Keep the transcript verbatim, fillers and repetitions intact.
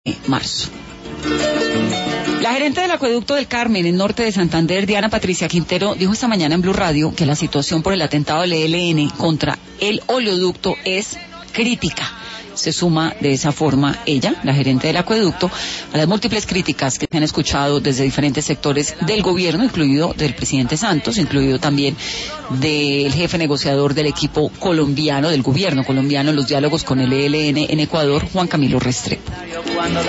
marzo. La gerente del acueducto del Carmen, en norte de Santander, Diana Patricia Quintero, dijo esta mañana en Blue Radio que la situación por el atentado del E L N contra el oleoducto es crítica. Se suma de esa forma ella, la gerente del acueducto, a las múltiples críticas que se han escuchado desde diferentes sectores del gobierno, incluido del presidente Santos, incluido también del jefe negociador del equipo colombiano, del gobierno colombiano, en los diálogos con el E L N en Ecuador, Juan Camilo Restrepo.